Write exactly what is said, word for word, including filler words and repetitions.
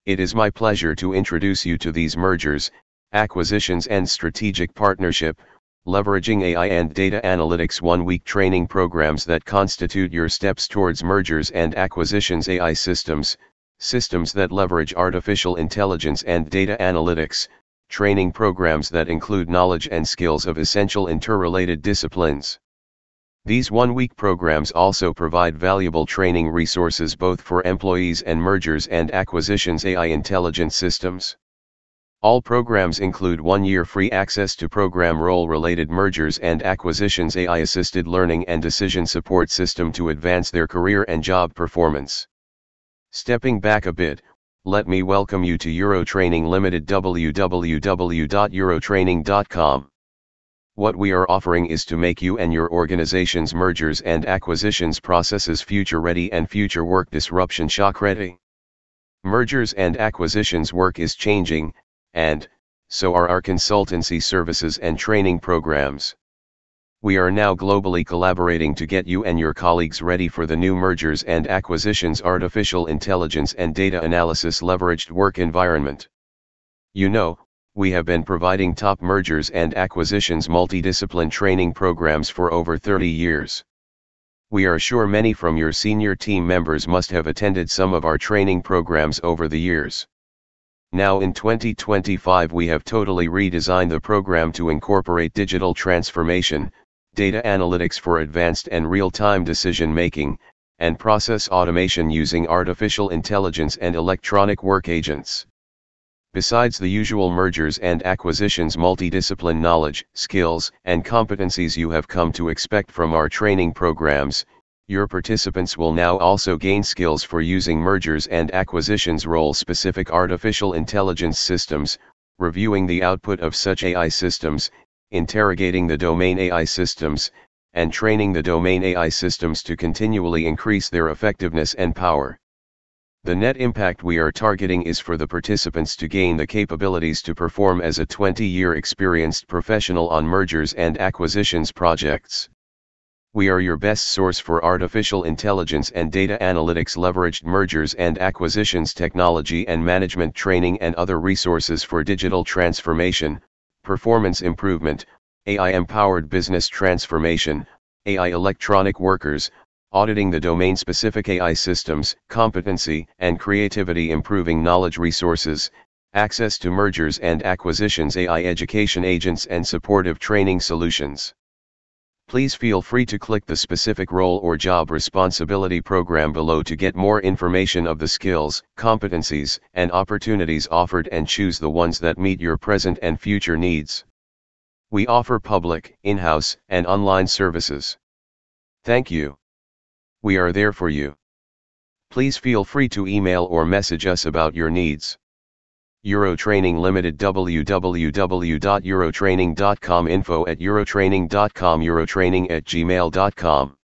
It is my pleasure to introduce you to these mergers, acquisitions and strategic partnership, leveraging A I and data analytics one-week training programs that constitute your steps towards mergers and acquisitions. A I systems, systems that leverage artificial intelligence and data analytics, training programs that include knowledge and skills of essential interrelated disciplines. These one-week programs also provide valuable training resources both for employees and mergers and acquisitions A I intelligence systems. All programs include one-year free access to program role-related mergers and acquisitions A I-assisted learning and decision support system to advance their career and job performance. Stepping back a bit, let me welcome you to Eurotraining Limited. w w w dot eurotraining dot com. What we are offering is to make you and your organization's mergers and acquisitions processes future-ready and future work disruption shock-ready. Mergers and acquisitions work is changing, and so are our consultancy services and training programs. We are now globally collaborating to get you and your colleagues ready for the new mergers and acquisitions artificial intelligence and data analysis leveraged work environment. You know, we have been providing top mergers and acquisitions multidiscipline training programs for over thirty years. We are sure many from your senior team members must have attended some of our training programs over the years. Now in twenty twenty-five we have totally redesigned the program to incorporate digital transformation, data analytics for advanced and real-time decision-making, and process automation using artificial intelligence and electronic work agents. Besides the usual mergers and acquisitions multidiscipline knowledge, skills, and competencies you have come to expect from our training programs, your participants will now also gain skills for using mergers and acquisitions role-specific artificial intelligence systems, reviewing the output of such A I systems, interrogating the domain A I systems, and training the domain A I systems to continually increase their effectiveness and power. The net impact we are targeting is for the participants to gain the capabilities to perform as a twenty-year experienced professional on mergers and acquisitions projects. We are your best source for artificial intelligence and data analytics leveraged mergers and acquisitions technology and management training and other resources for digital transformation, performance improvement, A I-empowered business transformation, A I electronic workers, auditing the domain-specific A I systems, competency and creativity improving knowledge resources, access to mergers and acquisitions A I education agents and supportive training solutions. Please feel free to click the specific role or job responsibility program below to get more information of the skills, competencies, and opportunities offered and choose the ones that meet your present and future needs. We offer public, in-house, and online services. Thank you. We are there for you. Please feel free to email or message us about your needs. Eurotraining Limited. w w w dot eurotraining dot com. Info at eurotraining dot com. Eurotraining at gmail dot com.